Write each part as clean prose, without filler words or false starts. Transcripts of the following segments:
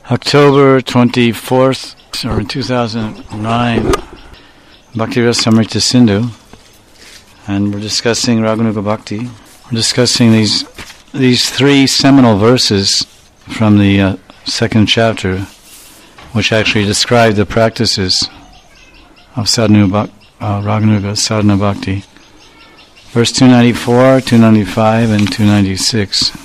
October 24th, or in 2009, Bhakti-rasa Amrita Sindhu, and we're discussing Raganuga Bhakti. We're discussing these three seminal verses from the second chapter, which actually describe the practices of Raganuga Sadhana Bhakti. Verse 294, 295, and 296.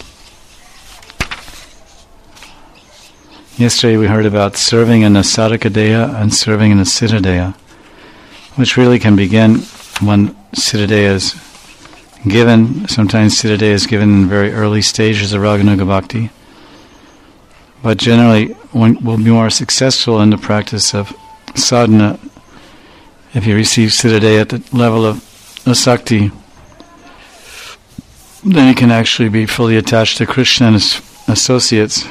Yesterday we heard about serving in a sadhaka deha and serving in a siddha deha, which really can begin when siddha deha is given. Sometimes siddha deha is given in very early stages of Raganuga Bhakti. But generally one will be more successful in the practice of sadhana if you receive siddha deha at the level of asakti. Then you can actually be fully attached to Krishna and his associates,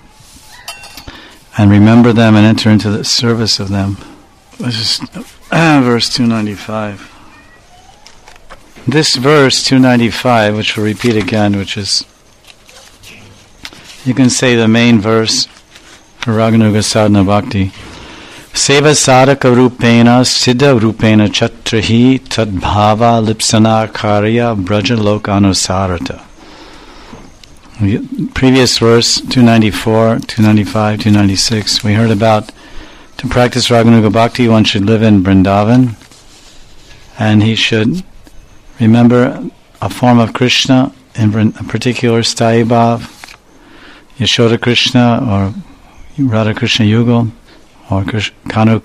and remember them and enter into the service of them. This is verse 295. This verse 295, which we'll repeat again, which is, you can say, the main verse for Raganuga Sadhana Bhakti. Seva sadhaka rupena siddha rupena chatrahi tadbhava lipsana karya braja lokanusarata. Previous verse, 294, 295, 296, we heard about to practice Raganuga Bhakti, one should live in Vrindavan, and he should remember a form of Krishna, in a particular Sthayi Bhav, Yashoda Krishna, or Radha Krishna Yugal, or Kanu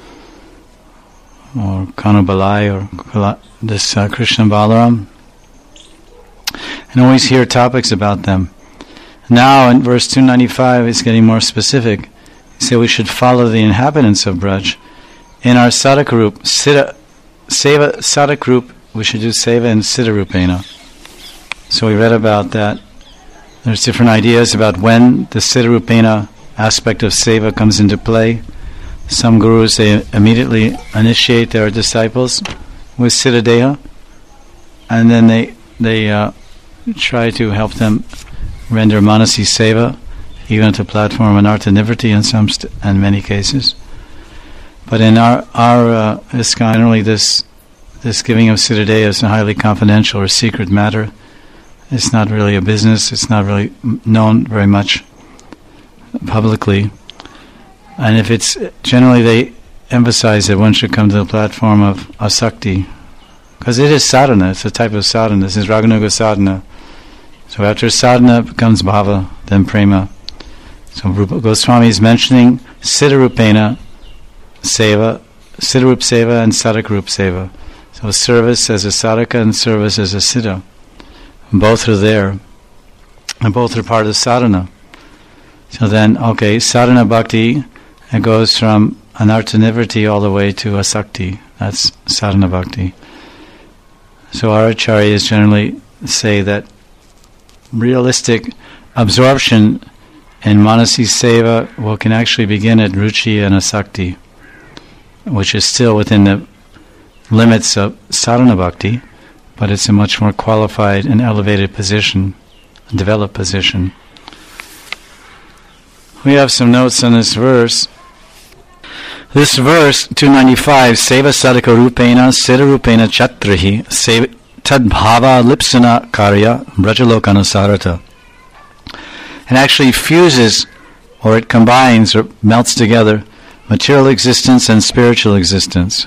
Balai, or this Krishna Balaram, and always hear topics about them. Now in verse 295 it's getting more specific. He said we should follow the inhabitants of Braj. In our sadhaka group, seva sadhaka group, we should do seva and siddha rupena. So we read about that. There's different ideas about when the siddha rupena aspect of seva comes into play. Some gurus, they immediately initiate their disciples with siddha deha, and then they try to help them render manasi seva, even at the platform of anartha nivritti in many cases. But in our ISKCON, generally this giving of siddha deha is a highly confidential or secret matter. It's not really a business. It's not really known very much publicly. And if it's generally, they emphasize that one should come to the platform of asakti, because it is sadhana. It's a type of sadhana. This is Raganuga sadhana. So after sadhana becomes bhava, then prema. So Rupa Goswami is mentioning siddha rupena seva, siddha rup seva and sadhaka rup seva. So service as a sadhaka and service as a siddha. Both are there, and both are part of sadhana. So then, sadhana bhakti, it goes from anartha nivritti all the way to asakti. That's sadhana bhakti. So our acharyas generally say that realistic absorption in manasi seva can actually begin at ruchi and asakti, which is still within the limits of sadhana bhakti, but it's a much more qualified and elevated position, developed position. We have some notes on this verse. This verse, 295, Seva sadhaka rupena siddha rupena chatrahi tadbhava lipsana karya brajalokanusarata. It actually fuses, or it combines, or melts together material existence and spiritual existence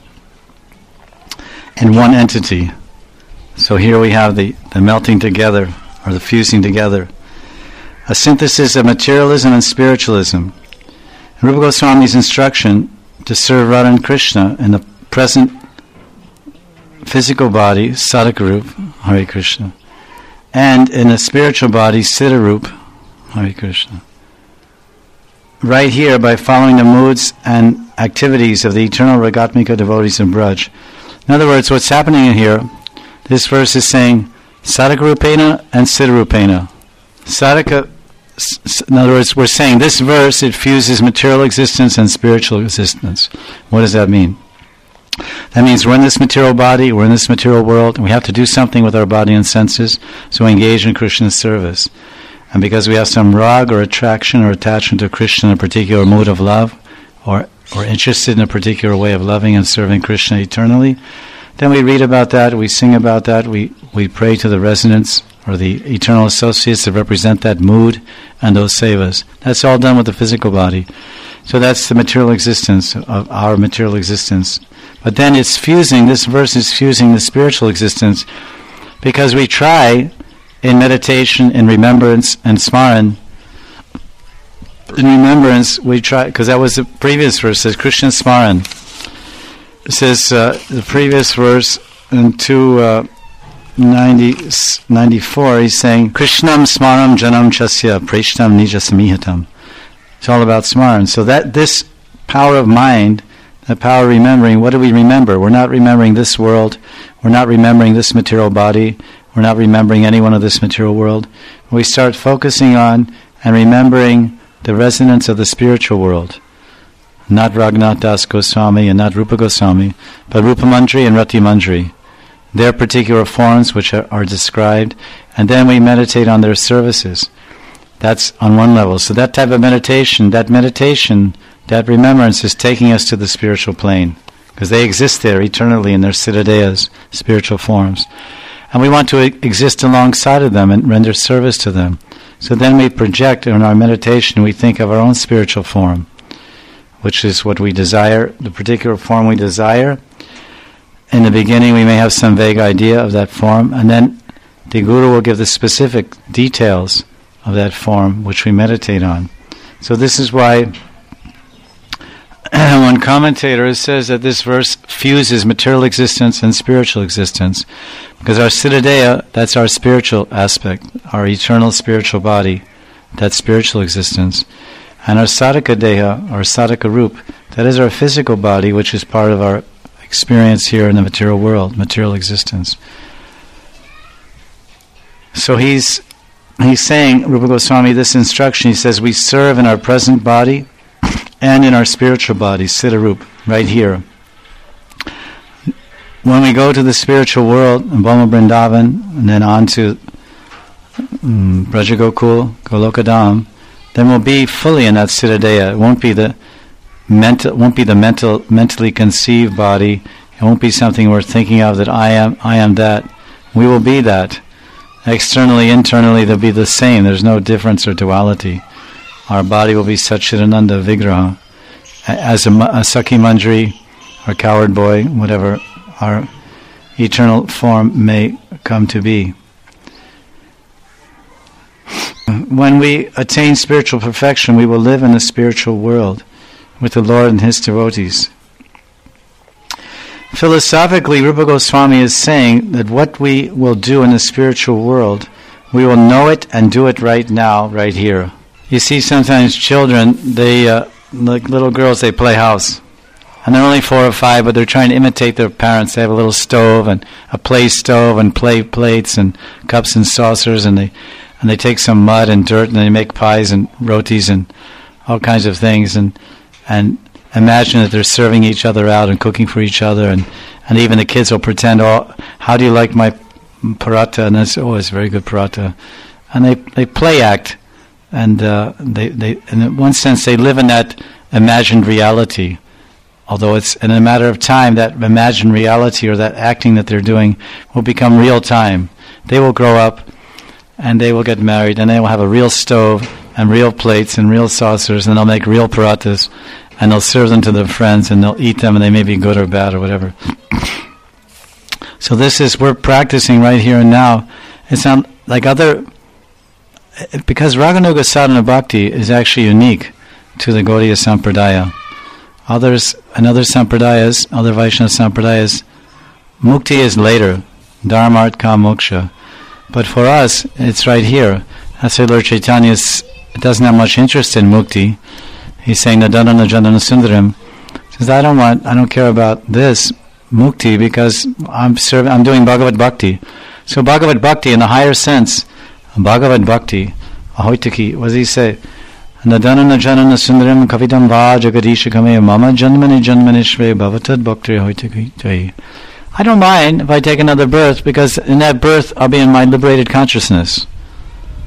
in one entity. So here we have the melting together, or the fusing together. A synthesis of materialism and spiritualism. Rupa Goswami's instruction to serve Radha and Krishna in the present physical body, sadhaka rup, Hare Krishna, and in the spiritual body, siddha rup, Hare Krishna. Right here, by following the moods and activities of the eternal Ragatmika devotees of Braj. In other words, what's happening here, this verse is saying sadhaka rupena and siddha rupena. Sadhaka, in other words, we're saying this verse, it fuses material existence and spiritual existence. What does that mean? That means we're in this material body, we're in this material world, and we have to do something with our body and senses, so we engage in Krishna's service. And because we have some rag or attraction or attachment to Krishna in a particular mode of love, or interested in a particular way of loving and serving Krishna eternally, then we read about that, we sing about that, we pray to the resonance or the eternal associates that represent that mood and those sevas. That's all done with the physical body. So that's the material existence of our material existence. But then it's fusing, this verse is fusing the spiritual existence, because we try in meditation, in remembrance, and smaran. In remembrance, we try, because that was the previous verse, says Krishna smaran. It says, the previous verse in 294, he's saying, Krishnam smaram janam chasya preshtam nija samihatam. It's all about smaran. So that this power of mind, the power of remembering, what do we remember? We're not remembering this world. We're not remembering this material body. We're not remembering anyone of this material world. We start focusing on and remembering the resonance of the spiritual world. Not Raghunath Das Goswami and not Rupa Goswami, but Rupa Mandri and Rati Mandri. Their particular forms which are described, and then we meditate on their services. That's on one level. So that type of meditation, that remembrance is taking us to the spiritual plane, because they exist there eternally in their siddhadeyas, spiritual forms. And we want to exist alongside of them and render service to them. So then we project in our meditation, we think of our own spiritual form, which is what we desire, the particular form we desire. In the beginning we may have some vague idea of that form, and then the Guru will give the specific details of that form which we meditate on. So this is why one commentator says that this verse fuses material existence and spiritual existence, because our siddhadeya, that's our spiritual aspect, our eternal spiritual body, that's spiritual existence, and our sadhaka deha, our sadhaka roop, that is our physical body, which is part of our experience here in the material world, material existence. So he's saying, Rupa Goswami, this instruction, he says, we serve in our present body and in our spiritual body, Siddharup, right here. When we go to the spiritual world, in Bhoma Vrindavan, and then on to Brajagokul, Golokadam, then we'll be fully in that Siddhadeya. It won't be the mentally conceived body. It won't be something we're thinking of that I am that. We will be that. Externally, internally, they'll be the same. There's no difference or duality. Our body will be Satchidananda Vigraha. As a Sakhi Manjari, or coward boy, whatever our eternal form may come to be. When we attain spiritual perfection, we will live in the spiritual world with the Lord and His devotees. Philosophically, Rupa Goswami is saying that what we will do in the spiritual world, we will know it and do it right now, right here. You see, sometimes children, like little girls, they play house. And they're only 4 or 5, but they're trying to imitate their parents. They have a little stove and a play stove and play plates and cups and saucers, and they take some mud and dirt and they make pies and rotis and all kinds of things and imagine that they're serving each other out and cooking for each other, and even the kids will pretend, oh, how do you like my paratha? And that's, oh, it's very good paratha. And they play act, and they in one sense they live in that imagined reality. Although it's in a matter of time, that imagined reality or that acting that they're doing will become real time. They will grow up and they will get married and they will have a real stove and real plates and real saucers, and they'll make real parathas and they'll serve them to their friends and they'll eat them, and they may be good or bad or whatever. So we're practicing right here and now. It's not like because Raganuga Sadhana Bhakti is actually unique to the Gaudiya Sampradaya. Others, and other Sampradayas, other Vaishnava Sampradayas, Mukti is later, Dharma, Artha, Moksha. But for us, it's right here. That's why Lord Chaitanya doesn't have much interest in Mukti. He's saying, Nadana Jandana Sundaram. He says, I don't care about this Mukti, because I'm doing Bhagavad Bhakti. So Bhagavad Bhakti, in the higher sense, Bhagavad Bhakti, Ahoitaki, what does he say? Nadana Janana Sundaram Kavidam Va Jagadisha Kame Mama Janmani Janmanishve Bhavatad Bhakti Ahoitaki. I don't mind if I take another birth, because in that birth I'll be in my liberated consciousness.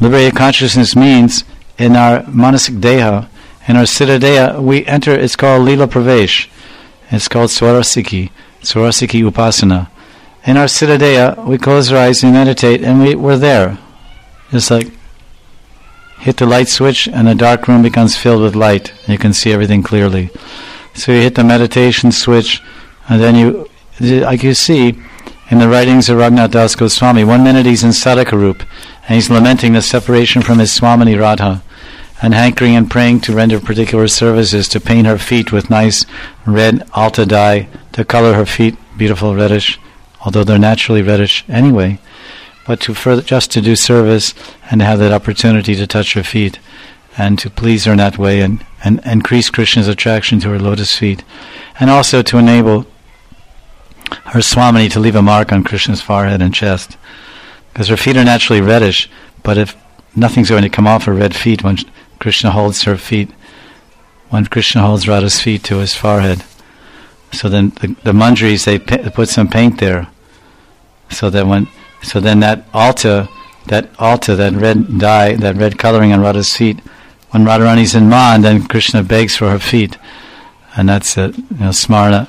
Liberated consciousness means in our manasik deha, in our siddha deha, we enter, it's called Lila Pravesh. It's called Swarasiki Upasana. In our siddha deha, we close our eyes and meditate, and we're there. It's like hit the light switch and the dark room becomes filled with light. You can see everything clearly. So you hit the meditation switch, and then you, like you see in the writings of Raghunath Das Goswami, 1 minute he's in Sadhaka Rup, and he's lamenting the separation from his Swamini Radha, and hankering and praying to render particular services, to paint her feet with nice red alta dye, to color her feet beautiful reddish, although they're naturally reddish anyway, but to further, just to do service and to have that opportunity to touch her feet and to please her in that way, and increase Krishna's attraction to her lotus feet, and also to enable her Swamini to leave a mark on Krishna's forehead and chest, because her feet are naturally reddish, but if nothing's going to come off her red feet when Krishna holds her feet, when Krishna holds Radha's feet to his forehead. So then the manjaris, they put some paint there, so then that alta, that red dye, that red coloring on Radha's feet, when Radharani's in Man, then Krishna begs for her feet, and that's it. Smara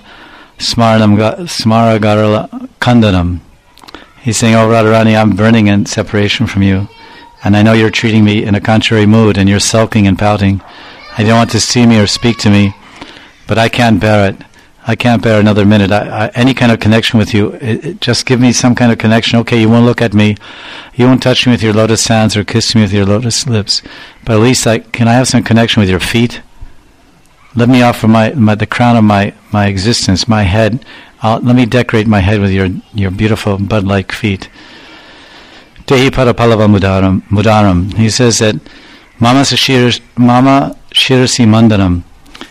Garala Kandanam. He's saying, "Oh Radharani, I'm burning in separation from you, and I know you're treating me in a contrary mood, and you're sulking and pouting. I don't want to see me or speak to me, but I can't bear it. I can't bear another minute. Any kind of connection with you, just give me some kind of connection. Okay, you won't look at me, you won't touch me with your lotus hands or kiss me with your lotus lips, but at least can I have some connection with your feet? Let me offer the crown of my existence, my head. Let me decorate my head with your beautiful bud-like feet." Dehi Parapalava Mudaram. He says that Mama Shirasi Mandanam.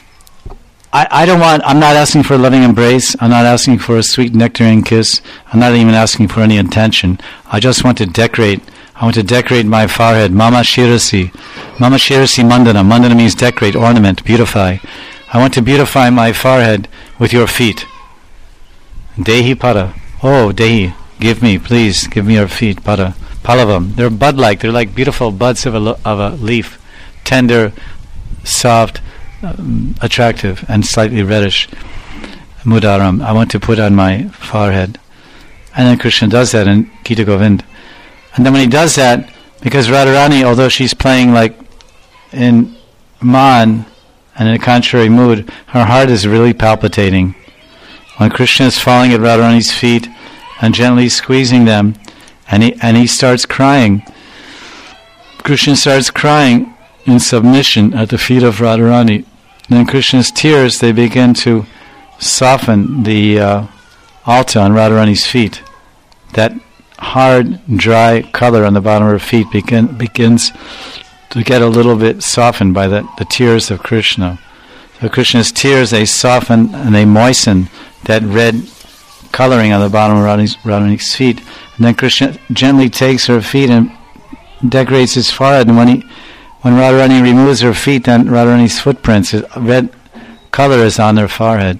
I'm not asking for a loving embrace. I'm not asking for a sweet nectarine kiss. I'm not even asking for any attention. I just want to decorate. I want to decorate my forehead. Mama Shirasi Mandanam. Mandana means decorate, ornament, beautify. I want to beautify my forehead with your feet. Dehi Para. Oh, Dehi. Please give me your feet. Para. Palavam. They're bud-like. They're like beautiful buds of a leaf. Tender, soft, attractive, and slightly reddish. Mudaram. I want to put on my forehead. And then Krishna does that in Gita Govind. And then when he does that, because Radharani, although she's playing like in Man and in a contrary mood, her heart is really palpitating. When Krishna is falling at Radharani's feet and gently squeezing them, and he starts crying, Krishna starts crying in submission at the feet of Radharani. And then Krishna's tears, they begin to soften the alta on Radharani's feet. That hard, dry color on the bottom of her feet begins to get a little bit softened by the tears of Krishna. So Krishna's tears, they soften and they moisten that red coloring on the bottom of Radharani's feet. And then Krishna gently takes her feet and decorates his forehead. And when Radharani removes her feet, then Radharani's footprints, red color is on their forehead.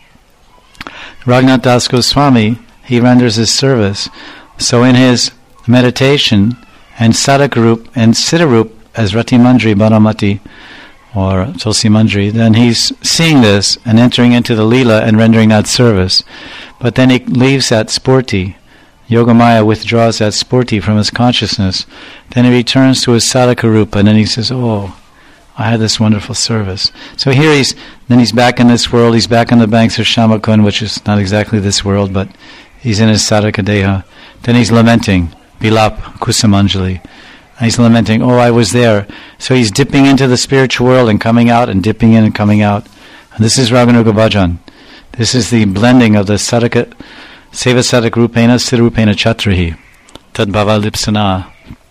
Raghunath Das Goswami, he renders his service. So in his meditation and Sadhaka Rup and Siddha Rup as Rati Manjari Baramati or Tulsi Manjari, then he's seeing this and entering into the Leela and rendering that service. But then he leaves that Spurti. Yogamaya withdraws that Spurti from his consciousness. Then he returns to his Sadhaka Rupa, and then he says, "Oh, I had this wonderful service." So here he's back in this world. He's back on the banks of Shamakund, which is not exactly this world, but he's in his Sadhaka Deha. Then he's lamenting, Vilap Kusamanjali. He's lamenting, "Oh, I was there." So he's dipping into the spiritual world and coming out and dipping in and coming out. And this is Raganuga Bhajan. This is the blending of the Sadhaka, Seva Sadhaka Rupena, Siddha Rupena Chatrahi, Tad Bhava Lipsana.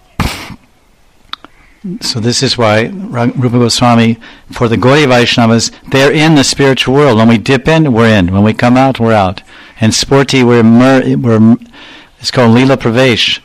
So this is why Rupa Goswami, for the Gaudiya Vaishnavas, they're in the spiritual world. When we dip in, we're in. When we come out, we're out. And Spurti, it's called Leela Pravesh.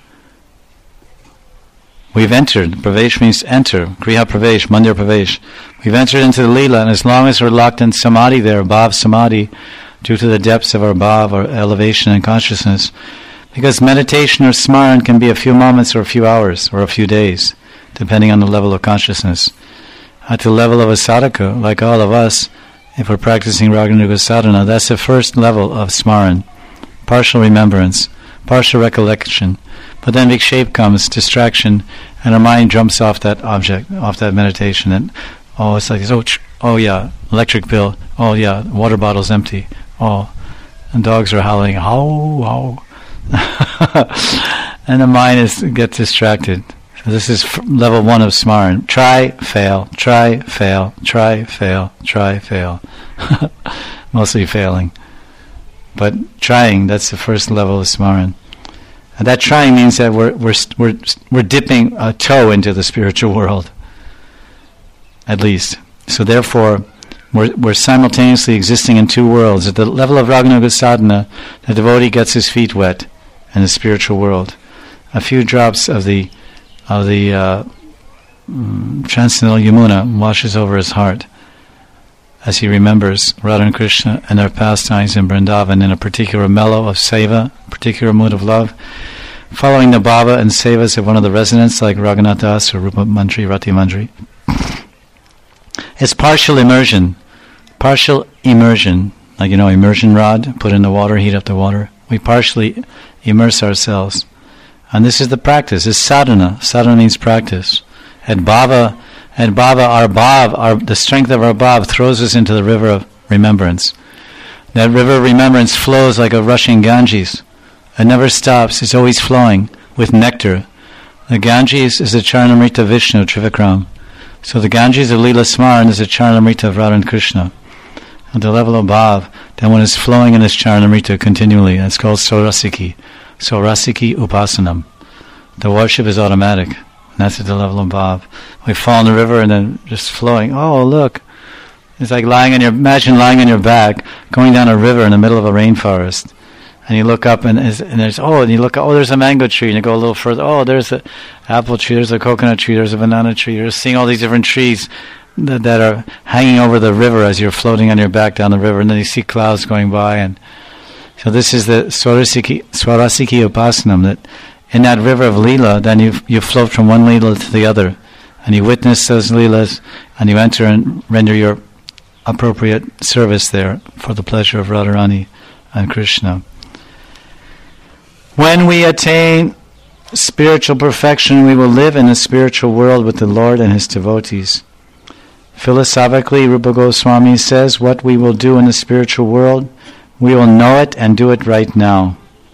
We've entered. Pravesh means enter. Griha Pravesh, Mandir Pravesh. We've entered into the Leela, and as long as we're locked in Samadhi there, Bhav Samadhi, due to the depths of our Bhav, our elevation and consciousness, because meditation or Smaran can be a few moments or a few hours or a few days. depending on the level of consciousness. At the level of a sadhaka, like all of us, if we're practicing Raganuga sadhana, that's the first level of smaran, partial remembrance, partial recollection. But then vikshepa comes, distraction, and our mind jumps off that object, off that meditation, and it's like this, oh yeah, electric bill, oh yeah, water bottle's empty, oh, and dogs are howling, how, and the mind gets distracted. So this is level 1 of smaran. Try, fail, try, fail, try, fail, try, fail. Mostly failing. But trying, that's the first level of smaran. And that trying means that we're dipping a toe into the spiritual world, at least. So therefore, we're simultaneously existing in two worlds. At the level of Raganuga sadhana, the devotee gets his feet wet in the spiritual world. A few drops of the transcendental Yamuna washes over his heart as he remembers Radha and Krishna and their pastimes in Vrindavan in a particular mellow of seva, particular mood of love, following the bhava and sevas of one of the residents like Raghunath Das or Rupa Mandri, Rati Mandri. It's partial immersion, like immersion rod, put in the water, heat up the water. We partially immerse ourselves. And this is the practice. It's sadhana. Sadhana means practice. And bhava, the strength of our bhava throws us into the river of remembrance. That river of remembrance flows like a rushing Ganges. It never stops. It's always flowing with nectar. The Ganges is the Charnamrita Vishnu, Trivikram. So the Ganges of Leela Smaran is the Charnamrita of Radha and Krishna. At the level of bhava, then one is flowing in this Charnamrita continually. That's called Saurasiki. Saurasiki Upasanam. The worship is automatic. And that's at the level of bhava. We fall in the river and then just flowing. Oh, look. It's like imagine lying on your back, going down a river in the middle of a rainforest. And you look up and there's a mango tree. And you go a little further. Oh, there's an apple tree, there's a coconut tree, there's a banana tree. You're seeing all these different trees that are hanging over the river as you're floating on your back down the river. And then you see clouds going by. And so this is the Swarasiki Upasanam, that in that river of Leela, then you float from one Leela to the other, and you witness those Leelas, and you enter and render your appropriate service there for the pleasure of Radharani and Krishna. When we attain spiritual perfection, we will live in a spiritual world with the Lord and His devotees. Philosophically, Rupa Goswami says, what we will do in the spiritual world, we will know it and do it right now.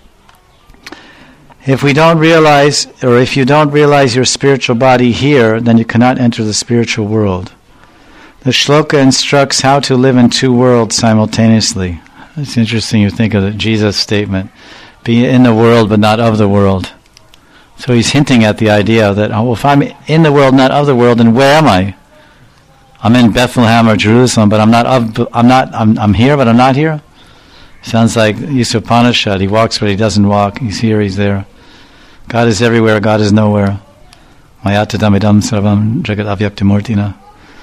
If you don't realize your spiritual body here, then you cannot enter the spiritual world. The shloka instructs how to live in two worlds simultaneously. It's interesting you think of the Jesus statement, be in the world but not of the world. So he's hinting at the idea that, if I'm in the world, not of the world, then where am I? I'm in Bethlehem or Jerusalem, but I'm here, but I'm not here. Sounds like Upanishad. He walks, but he doesn't walk. He's here, he's there. God is everywhere, God is nowhere. Mayatadamidam sarvam jagat avyaktimurtina.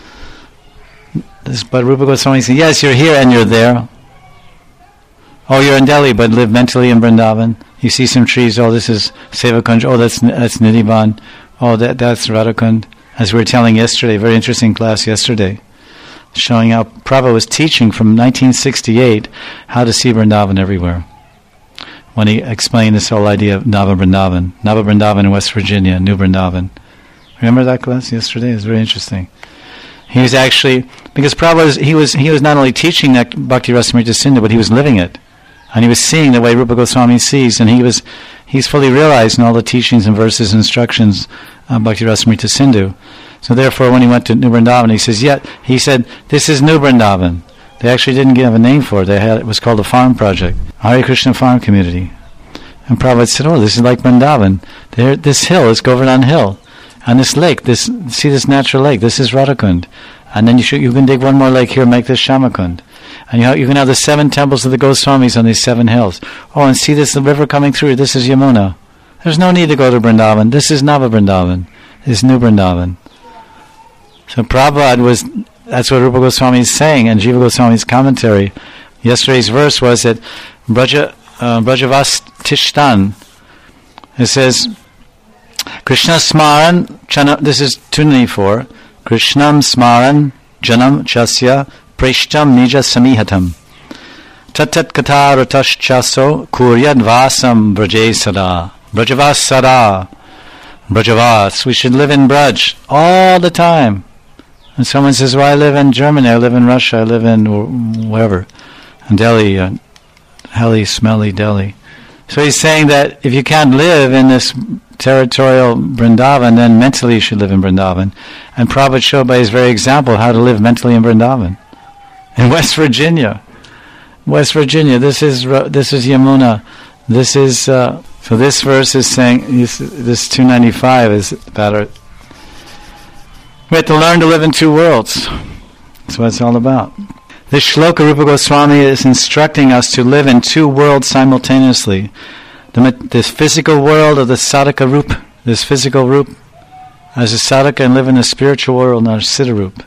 But Rupa Goswami says, yes, you're here and you're there. Oh, you're in Delhi, but live mentally in Vrindavan. You see some trees, this is Sevakund, that's Nidhivan, that's Radhakund. As we were telling yesterday, very interesting class yesterday, showing how Prabhupada was teaching from 1968 how to see Vrindavan everywhere. When he explained this whole idea of Nava Vrindavan in West Virginia, New Vrindavan. Remember that class yesterday? It was very interesting. He was actually, because Prabhupada he was not only teaching that Bhakti Rasamrita Sindhu, but he was living it. And he was seeing the way Rupa Goswami sees, and he's fully realized in all the teachings and verses and instructions of Bhakti Rasamrita Sindhu. So therefore, when he went to New Vrindavan, he said, this is New Vrindavan. They actually didn't give a name for it. It was called a farm project, Hare Krishna Farm Community. And Prabhupada said, this is like Vrindavan. This hill is Govardhan Hill. And this lake, see this natural lake, this is Radhakund. And then you can dig one more lake here and make this Shamakund. And you can have the 7 temples of the Goswamis on these 7 hills. And see the river coming through, this is Yamuna. There's no need to go to Vrindavan. This is Nava Vrindavan. This is New Vrindavan. So Prabhupada that's what Rupa Goswami is saying, and Jiva Goswami's commentary. Yesterday's verse was that Brajavastishtan. It says, Krishna Smaran, this is 294. Krishnam Smaran Janam Chasya Preshtam Nija Samihatam Tatat Kata Ratash Chaso Kuryad Vasam Braje Sada. Brajavas Sada. Brajavas. We should live in Braj all the time. And someone says, well, I live in Germany, I live in Russia, I live in wherever. In Delhi, helly, smelly Delhi. So he's saying that if you can't live in this territorial Vrindavan, then mentally you should live in Vrindavan. And Prabhupada showed by his very example how to live mentally in Vrindavan. In West Virginia. This is Yamuna. This is, so this verse is saying, this 295 is about our, we have to learn to live in two worlds. That's what it's all about. This shloka Rupa Goswami is instructing us to live in two worlds simultaneously. This physical world of the sadhaka roop, this physical roop, as a sadhaka, and live in the spiritual world, not a siddha roop.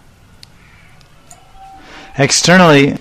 Externally,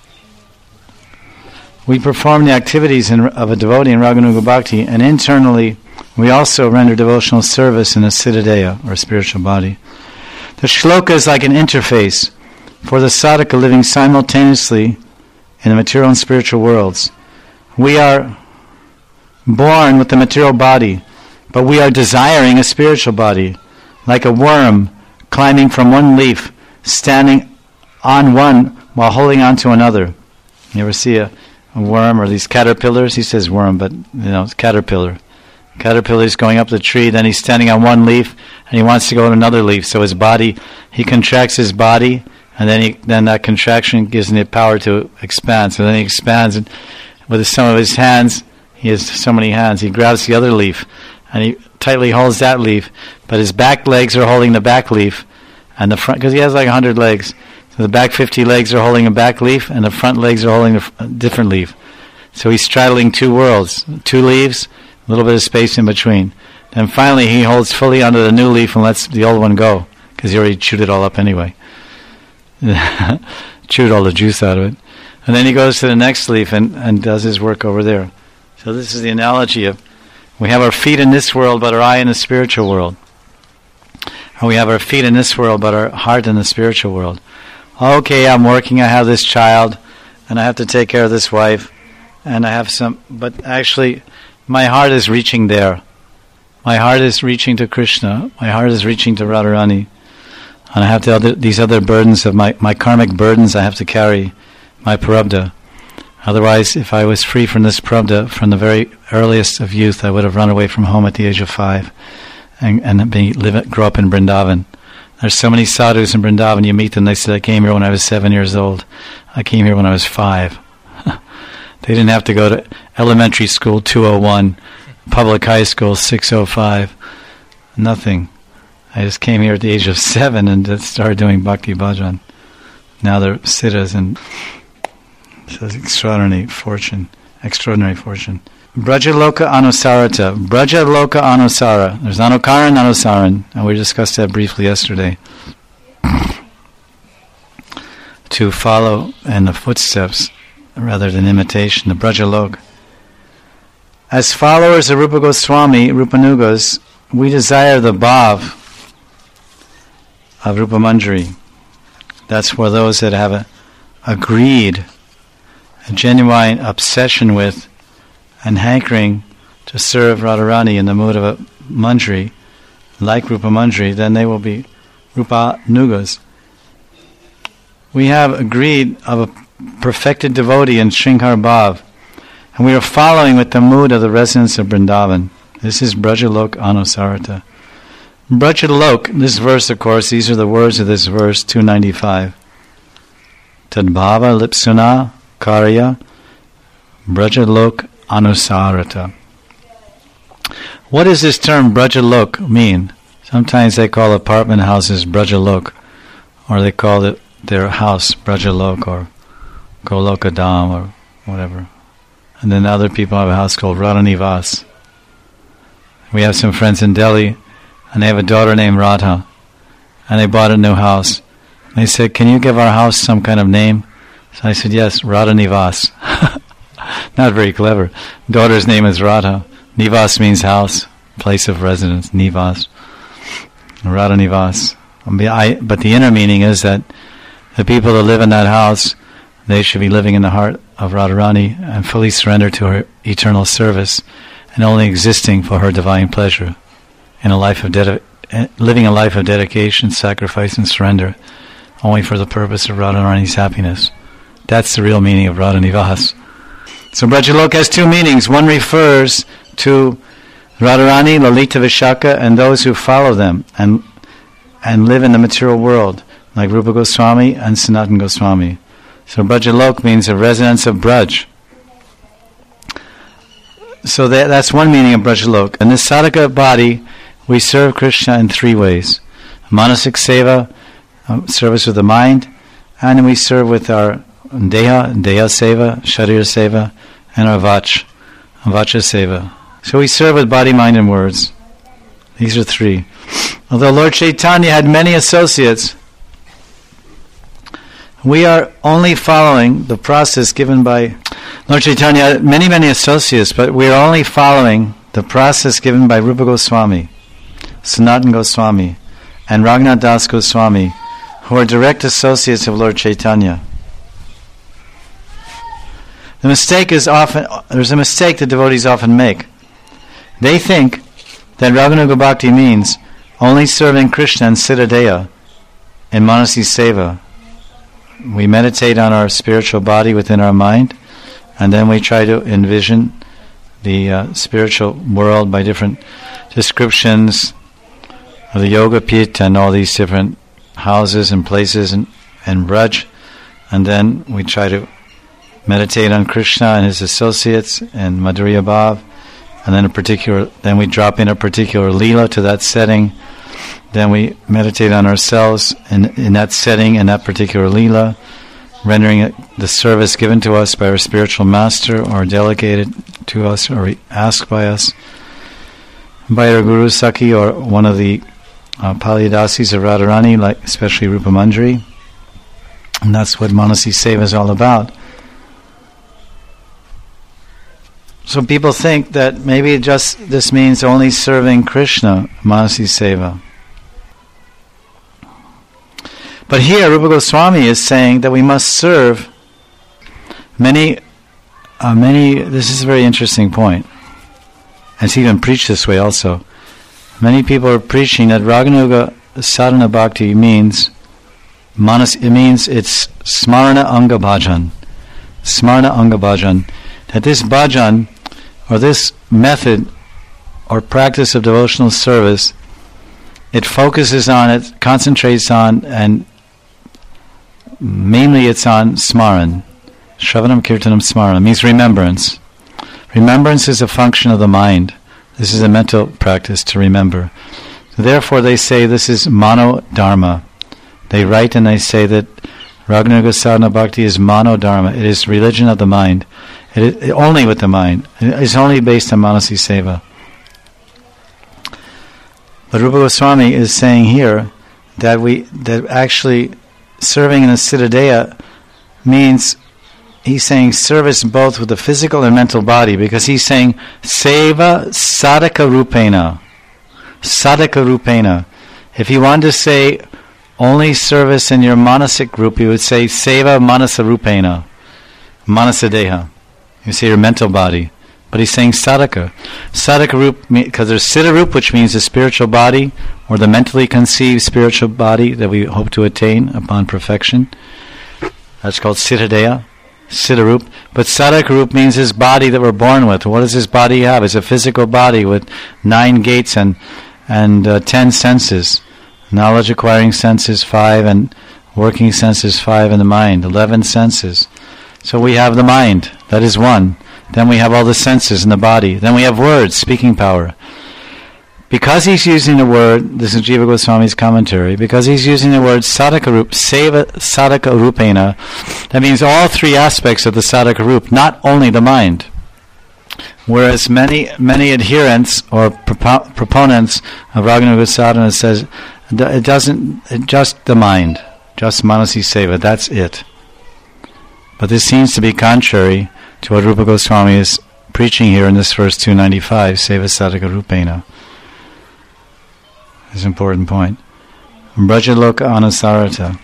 we perform the activities of a devotee in Raganuga Bhakti, and internally, we also render devotional service in a siddhadeha, or spiritual body. The shloka is like an interface for the sadhaka living simultaneously in the material and spiritual worlds. We are born with the material body, but we are desiring a spiritual body, like a worm climbing from one leaf, standing on one while holding on to another. You ever see a worm or these caterpillars? He says worm, but it's caterpillar. Caterpillar's going up the tree, then he's standing on one leaf, and he wants to go on another leaf. So his body, he contracts his body, and then that contraction gives him the power to expand. So then he expands, and with some of his hands, he has so many hands, he grabs the other leaf, and he tightly holds that leaf, but his back legs are holding the back leaf, and the front, because he has like 100 legs, so the back 50 legs are holding a back leaf, and the front legs are holding a different leaf. So he's straddling two worlds, two leaves, a little bit of space in between. Then finally he holds fully onto the new leaf and lets the old one go, because he already chewed it all up anyway. Chewed all the juice out of it. And then he goes to the next leaf and does his work over there. So this is the analogy of, we have our feet in this world, but our eye in the spiritual world. Or we have our feet in this world, but our heart in the spiritual world. Okay, I'm working, I have this child, and I have to take care of this wife, and I have but actually, my heart is reaching there. My heart is reaching to Krishna. My heart is reaching to Radharani. And I have these other burdens of my karmic burdens I have to carry, my prarabdha. Otherwise, if I was free from this prarabdha from the very earliest of youth, I would have run away from home at the age of 5 and grow up in Vrindavan. There's so many sadhus in Vrindavan, you meet them, they said, I came here when I was 7 years old. I came here when I was 5. They didn't have to go to elementary school 201, public high school 605, nothing. I just came here at the age of 7 and just started doing Bhakti Bhajan. Now they're siddhas, and so it's extraordinary fortune. Brajaloka Anusarata. Brajaloka Anusara. There's Anukaran, Anusaran, and we discussed that briefly yesterday. To follow in the footsteps rather than imitation, the Brajalok. As followers of Rupa Goswami, Rupanugas, we desire the bhav of Rupa Manjari. That's for those that have a greed, a genuine obsession with, and hankering to serve Radharani in the mood of a Manjari, like Rupa Manjari, then they will be Rupa Nugas. We have a greed of a perfected devotee in Shringhar Bhav, and we are following with the mood of the residents of Vrindavan. This is Brajalok Anusarata. Brajalok, this verse, of course, these are the words of this verse, 295. Tadbhava lipsuna karya Brajalok Anusarata. What does this term Brajalok mean? Sometimes they call apartment houses Brajalok, or they call it their house Brajalok, or Golokadam, or whatever. And then other people have a house called Radhanivas. We have some friends in Delhi, and they have a daughter named Radha, and they bought a new house. And they said, can you give our house some kind of name? So I said, yes, Radhanivas. Not very clever. Daughter's name is Radha. Nivas means house. place of residence, nivas, Radha Nivas. But the inner meaning is that the people that live in that house, they should be living in the heart of Radharani and fully surrendered to her eternal service and only existing for her divine pleasure in a life of living a life of dedication, sacrifice and surrender only for the purpose of Radharani's happiness. That's the real meaning of Radha Nivas. So Brajalok has two meanings. One refers to Radharani, Lalita Vishaka, and those who follow them and live in the material world, like Rupa Goswami and Sanatana Goswami. So Brajalok means a residence of Braj. So that's one meaning of Brajalok. In this sadhaka body, we serve Krishna in three ways. Manasik seva, service with the mind, and we serve with our deha seva, sharir seva, and our vacha seva. So we serve with body, mind, and words. These are three. Although Lord Chaitanya had many associates, we are only following the process given by Lord Chaitanya had many associates, but we are only following the process given by Rupa Goswami, Sanatana Goswami, and Raghunath Das Goswami, who are direct associates of Lord Chaitanya. There's a mistake that devotees often make. They think that Raganuga Bhakti means only serving Krishna and Siddhadeya in Manasi Seva. We meditate on our spiritual body within our mind, and then we try to envision the spiritual world by different descriptions of the Yoga Pit and all these different houses and places and Braj, and then we try to meditate on Krishna and his associates and Madhurya Bhav, and then we drop in a particular Leela to that setting. Then we meditate on ourselves in that setting, in that particular Leela, rendering the service given to us by our spiritual master or delegated to us or asked by us by our Guru Sakhi or one of the Paliyadasis of Radharani, like especially Rupa Manjari. And that's what Manasi Seva is all about. So people think that maybe this means only serving Krishna, Manasi Seva. But here Rupa Goswami is saying that we must serve many, this is a very interesting point. And it's even preached this way also. Many people are preaching that Raganuga Sadhana Bhakti means it's Smarana Anga Bhajan. Smarana Anga Bhajan. That this bhajan, or this method or practice of devotional service, it focuses on, it concentrates on, and mainly it's on Smaran. Shravanam Kirtanam Smaran means remembrance. Remembrance is a function of the mind. This is a mental practice to remember. So therefore they say this is Mano Dharma. They write and they say that Raganuga Sadhana Bhakti is Mano Dharma. It is religion of the mind. It is only with the mind. It is only based on Manasi Seva. But Rupa Goswami is saying here that actually serving in the Siddhadeya means, he's saying service both with the physical and mental body, because he's saying Seva Sadhaka Rupena. Sadhaka Rupena. If you want to say only service in your manasik group, you would say Seva Manasa Rupena. Manasadeha. You say your mental body. But he's saying sadhaka. Sadhaka rup, because there's siddha rup, which means the spiritual body, or the mentally conceived spiritual body that we hope to attain upon perfection. That's called siddhadeya, siddha rup. But sadhaka rup means his body that we're born with. What does his body have? It's a physical body with 9 gates and 10 senses. Knowledge acquiring senses 5 and working senses 5 in the mind. 11 senses. So we have the mind. That is one. Then we have all the senses in the body. Then we have words, speaking power. Because he's using the word, this is Jiva Goswami's commentary, because he's using the word sadhaka rup, seva sadhaka rupena, that means all 3 aspects of the sadhaka rup, not only the mind. Whereas many adherents or proponents of Raganuga Sadhana says it just the mind, just Manasi Seva, that's it. But this seems to be contrary to what Rupa Goswami is preaching here in this verse 295, Seva Sadhaka Rupena. This is an important point. Brajaloka Anusarata.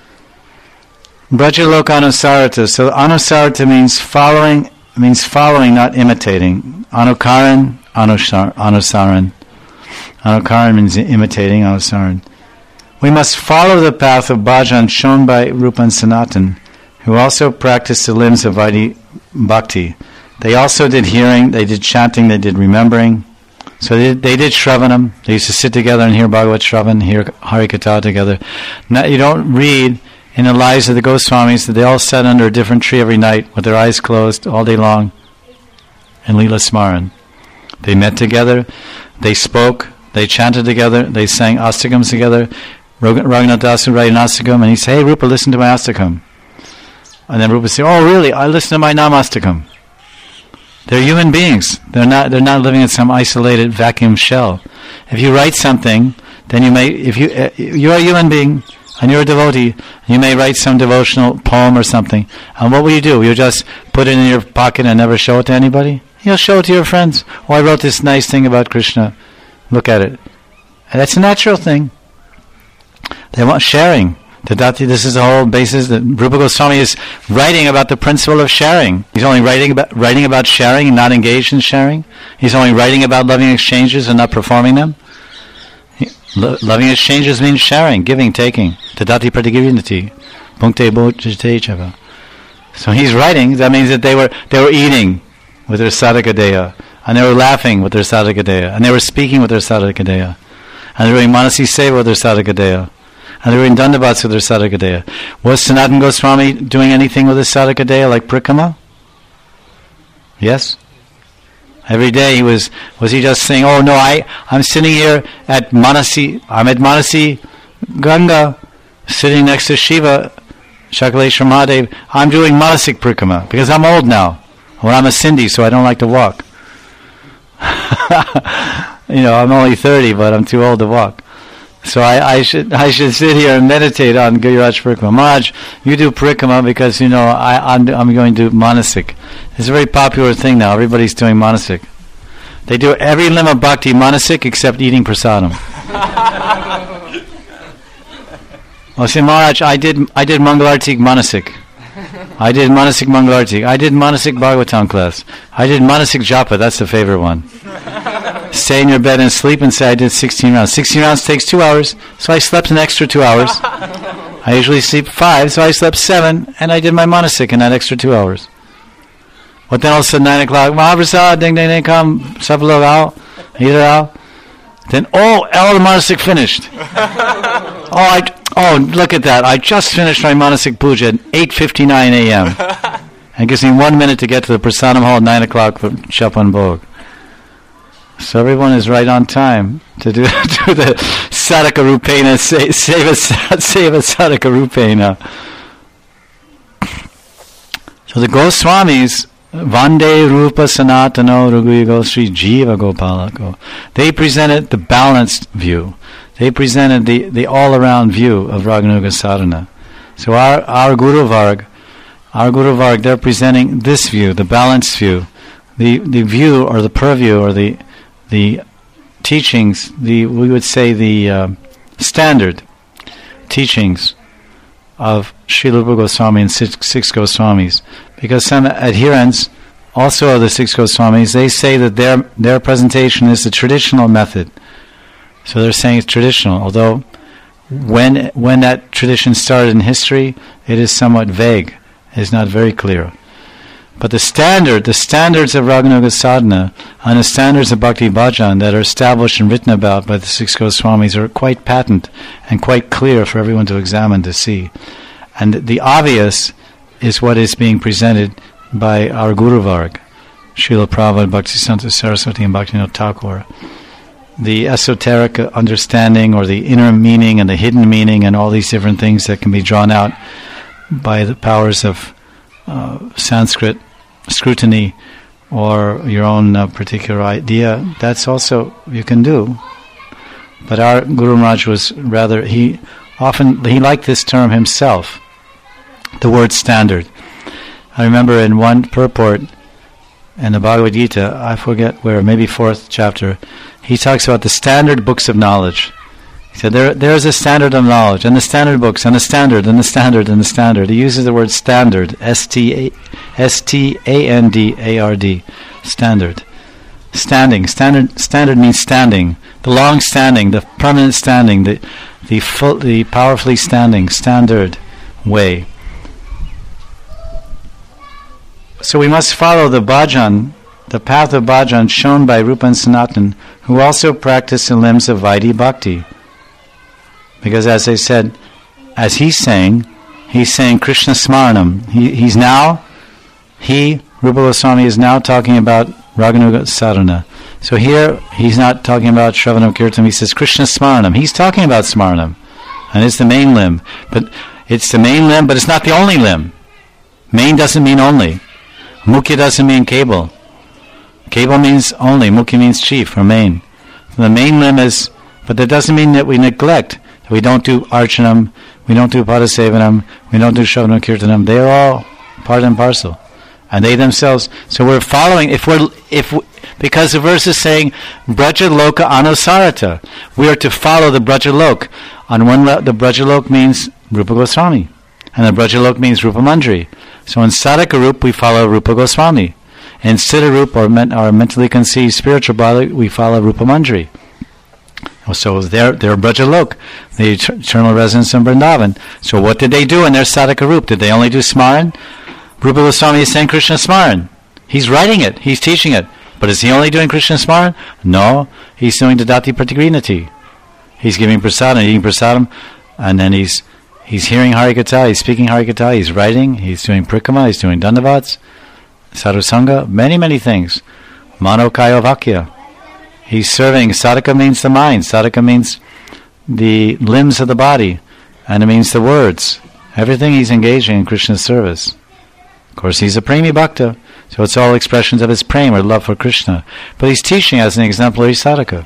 Brajaloka Anusarata. So Anusarata means following, not imitating. Anukaran, Anusaran. Anukaran means imitating, Anusaran. We must follow the path of bhajan shown by Rupa and Sanatan, who also practiced the limbs of Vaidhi Bhakti. They also did hearing, they did chanting, they did remembering. So they did Shravanam. They used to sit together and hear Bhagavad Shravan, hear Harikatha together. Now, you don't read in the lives of the Goswamis that they all sat under a different tree every night with their eyes closed all day long in Leela Smaran. They met together, they spoke, they chanted together, they sang astakams together. Raghunath Das would write an astakam and he'd say, "Hey Rupa, listen to my astakam." And then Rupa would say, "Oh really? I listen to my namastakam." They're human beings. They're not living in some isolated vacuum shell. If you write something, then you're a human being and you're a devotee, you may write some devotional poem or something. And what will you do? You'll just put it in your pocket and never show it to anybody? You'll show it to your friends. "Oh, I wrote this nice thing about Krishna. Look at it." And that's a natural thing. They want sharing. This is the whole basis that Rupa Goswami is writing about the principle of sharing. He's only writing about sharing and not engaged in sharing. He's only writing about loving exchanges and not performing them. Loving exchanges means sharing, giving, taking. Tadati pratigivinati. Punkte bhojate chava. So he's writing, that means that they were eating with their sadhakadeya, and they were laughing with their sadhakadeya, and they were speaking with their sadhakadeya, and they were doing manasi seva with their sadhakadeya. And they were in Dandavats with their sadhakadeya. Was Sanatana Goswami doing anything with his sadhakadeya like Prikrama? Yes? Every day was he just saying, "Oh no, I'm sitting here at Manasi Ganga, sitting next to Shiva, Shakaleshwar Mahadev. I'm doing Manasik Prikrama because I'm old now. Well, I'm a Sindhi, so I don't like to walk." I'm only 30, but I'm too old to walk. So I should sit here and meditate on Giriraj Parikrama. Maharaj, you do Parikrama because I'm going to do Manasik. It's a very popular thing now. Everybody's doing Manasik. They do every limb of bhakti Manasik except eating prasadam. I'll say, "Maharaj, I did Mangalartik Manasik. I did Manasik Mangalartik. I did Manasik Bhagavatam class. I did Manasik Japa." That's the favorite one. Stay in your bed and sleep and say, "I did 16 rounds. 16 rounds takes 2 hours, so I slept an extra 2 hours. I usually sleep 5, so I slept 7, and I did my Manasik in that extra 2 hours. But then all of a sudden, 9 o'clock, Mahaprasad, ding, ding, ding, come, sab log aao, either aao." Then, all the Manasik finished. Look at that. I just finished my Manasik puja at 8:59 a.m. And it gives me 1 minute to get to the Prasadam hall at 9 o'clock for Chapan Bhog. So everyone is right on time to do the Sadhaka Rupena, Seva Sadhaka Rupena. So the Goswamis, Vande Rupa Sanatano Raghuyago Sri Jiva Gopalako, they presented the balanced view. They presented the all-around view of Raganuga Sadhana. So our Guru Varg, they're presenting this view, the balanced view, the view or the purview or the teachings, we would say the standard teachings of Srila Rupa Goswami and six Goswamis. Because some adherents also of the six Goswamis, they say that their presentation is the traditional method. So they're saying it's traditional, although when that tradition started in history, it is somewhat vague. It is not very clear. But the standards of Raganuga Sadhana and the standards of Bhakti Bhajan that are established and written about by the six Goswamis are quite patent and quite clear for everyone to examine, to see. And the obvious is what is being presented by our Guru Varg, Srila Prabhupada, Bhaktisanta Saraswati, and Bhaktivinoda Thakur. The esoteric understanding or the inner meaning and the hidden meaning and all these different things that can be drawn out by the powers of Sanskrit scrutiny or your own particular idea, that's also you can do. But our Guru Maharaj was rather, he liked this term himself, the word standard. I remember in one purport in the Bhagavad Gita, I forget where, maybe 4th chapter, he talks about the standard books of knowledge. He said, there is a standard of knowledge, and the standard books, and the standard, and the standard, and the standard. He uses the word standard, S-T-A-N-D-A-R-D, standard. Standard means standing, the long standing, the permanent standing, the powerfully standing, standard way. So we must follow the bhajan, the path of bhajan shown by Rupa and Sanatan, who also practice the limbs of Vaidhi Bhakti. Because as I said, as he's saying Krishna Smaranam. Rupa Goswami is now talking about Raganuga Sadhana. So here, he's not talking about Shravanam Kirtanam, he says Krishna Smaranam. He's talking about Smaranam. And it's the main limb. But it's the main limb, but it's not the only limb. Main doesn't mean only. Mukhya doesn't mean cable. Cable means only. Mukhya means chief or main. The main limb is, but that doesn't mean that we neglect. That we don't do Archanam, we don't do Padasevanam, we don't do Shravanam Kirtanam. They're all part and parcel. And they themselves, so we're following, because the verse is saying, Braja Loka Anusarata. We are to follow the Braja Lok. On one level, the Braja Lok means Rupa Goswami. And the Braja Lok means Rupa Mandri. So in Sadhaka Rup, we follow Rupa Goswami. In Siddha Rup, or mentally conceived spiritual body, we follow Rupa Mandri. So they're Braja Lok, the eternal residence in Vrindavan. So what did they do in their Sadhaka Rup? Did they only do Smaran? Rupa Goswami is saying Krishna Smaran. He's writing it, he's teaching it. But is he only doing Krishna Smaran? No, he's doing the Dati Pratigrinati. He's giving prasadam, eating prasadam, and then he's hearing Harikatha, he's speaking Harikatha, he's writing, he's doing Prikrama, he's doing Dandavats, Sadhusanga, many things. Mano Kaya Vakya. He's serving. Sadhaka means the mind. Sadhaka means the limbs of the body. And it means the words. Everything he's engaging in Krishna's service. Of course, he's a Premi Bhakta. So it's all expressions of his prema, or love for Krishna. But he's teaching as an exemplary sadhaka.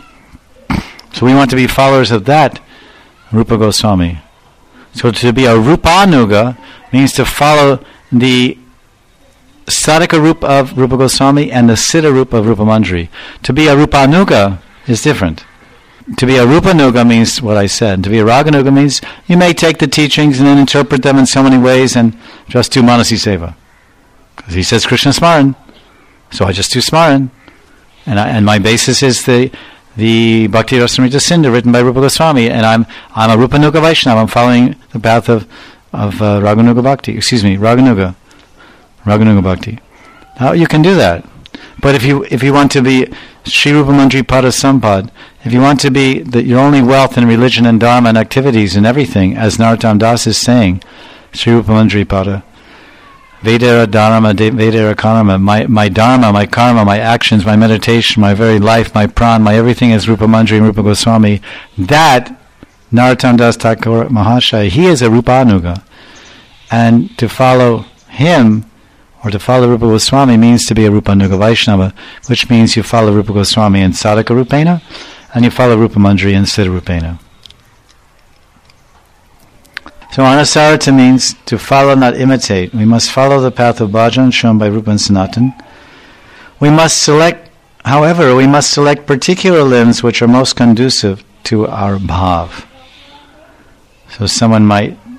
So we want to be followers of that Rupa Goswami. So to be a Rupanuga means to follow the Sadhaka Rupa of Rupa Goswami and the Siddha Rupa of Rupa Mandri. To be a Rupanuga is different. To be a Rupanuga means what I said. To be a Raganuga means you may take the teachings and then interpret them in so many ways and just do Manasi Seva. Because he says Krishna Smaran. So I just do Smaran. And my basis is the Bhakti Rasamrita Sindhu written by Rupa Goswami. And I'm a Rupanuga Vaishnava. I'm following the path of Raganuga Bhakti. Raganuga Bhakti. Now you can do that. But if you want to be Sri Rupa Mandri Pada Sampad, if you want to be your only wealth in religion and dharma and activities and everything, as Narottam Das is saying, Sri Rupa Mandri Pada, Vedera Dharma, Vedera Karma, my dharma, my karma, my actions, my meditation, my very life, my pran, my everything is Rupa Mandri and Rupa Goswami. That Narottam Das Thakur Mahashaya, he is a Rupanuga. And to follow him, or to follow Rupa Goswami, means to be a Rupanuga Vaishnava, which means you follow Rupa Goswami in Sadhaka Rupena, and you follow Rupa Mandri in Siddha Rupena. So Anusarata means to follow, not imitate. We must follow the path of bhajan shown by Rupa and Sanatan. We must select particular limbs which are most conducive to our bhav. So some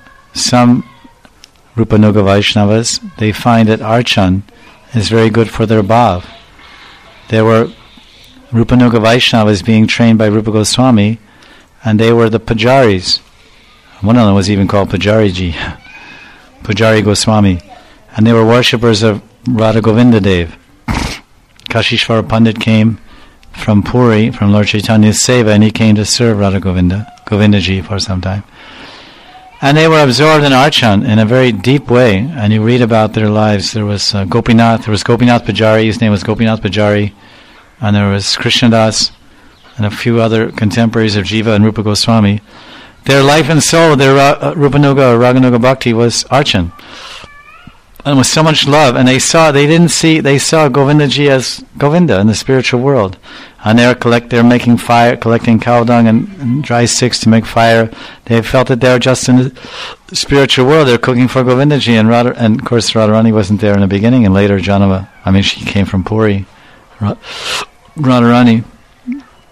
Rupanuga Vaishnavas, they find that Archan is very good for their bhav. There were Rupanuga Vaishnavas being trained by Rupa Goswami, and they were the Pujaris. One of them was even called Pujariji, Pujari Goswami. And they were worshippers of Radha Govinda Dev. Kashishvara Pandit came from Puri, from Lord Chaitanya's Seva, and he came to serve Radha Govindaji for some time. And they were absorbed in Archan in a very deep way. And you read about their lives. There was Gopinath Pujari, his name was Gopinath Pujari. And there was Krishnadas, and a few other contemporaries of Jiva and Rupa Goswami. Their life and soul, their Rupanuga or Raganuga Bhakti was Archan. And with so much love. And they saw Govindaji as Govinda in the spiritual world. And they're making fire, collecting cow dung and dry sticks to make fire. They felt that they were just in the spiritual world. They're cooking for Govindaji. And of course Radharani wasn't there in the beginning, and later she came from Puri. Radharani.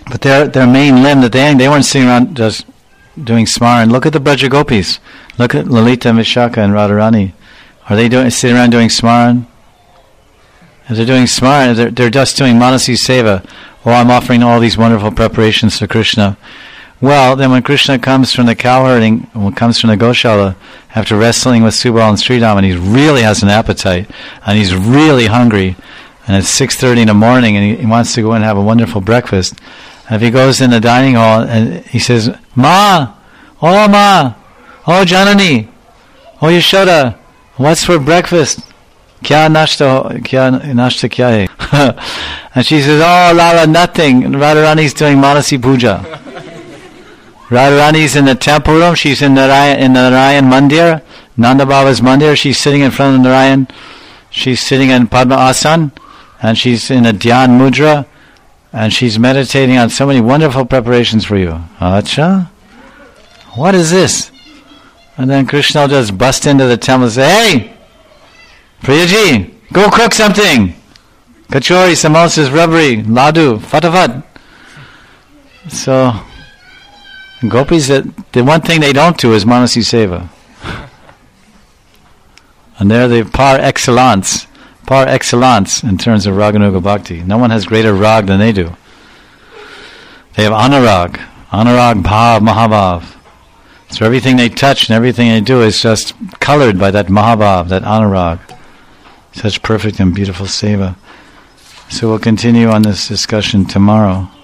But their main limb, that they weren't sitting around just doing smaran. Look at the Braja Gopis. Look at Lalita, Vishaka, and Radharani. Are they sitting around doing smaran? If they're doing smaran, they're just doing Manasi Seva. Oh, I'm offering all these wonderful preparations to Krishna. Well, then when Krishna comes from the cow herding, when comes from the Goshala, after wrestling with Subal and Sridham, and he really has an appetite, and he's really hungry, and it's 6:30 in the morning, and he wants to go and have a wonderful breakfast. And if he goes in the dining hall, and he says, Ma, oh Janani, oh Yashoda, what's for breakfast? Kya nashta kya hai? And she says, oh Lala, nothing. And Radharani's doing Manasi Puja. Radharani's in the temple room. She's in Narayan Mandir, Nanda Baba's Mandir. She's sitting in front of Narayan. She's sitting in Padma Asan, and she's in a Dhyan Mudra, and she's meditating on so many wonderful preparations for you. Acha? What is this? And then Krishna will just bust into the temple and say, hey, Priyaji, go cook something. Kachori, samosas, rabri, ladu, fatafat. So, gopis, the one thing they don't do is Manasi Seva. And they're the par excellence in terms of Raganuga Bhakti. No one has greater rag than they do. They have anurag, bhav, mahabhav. So everything they touch and everything they do is just colored by that mahabhav, that anurag. Such perfect and beautiful seva. So we'll continue on this discussion tomorrow.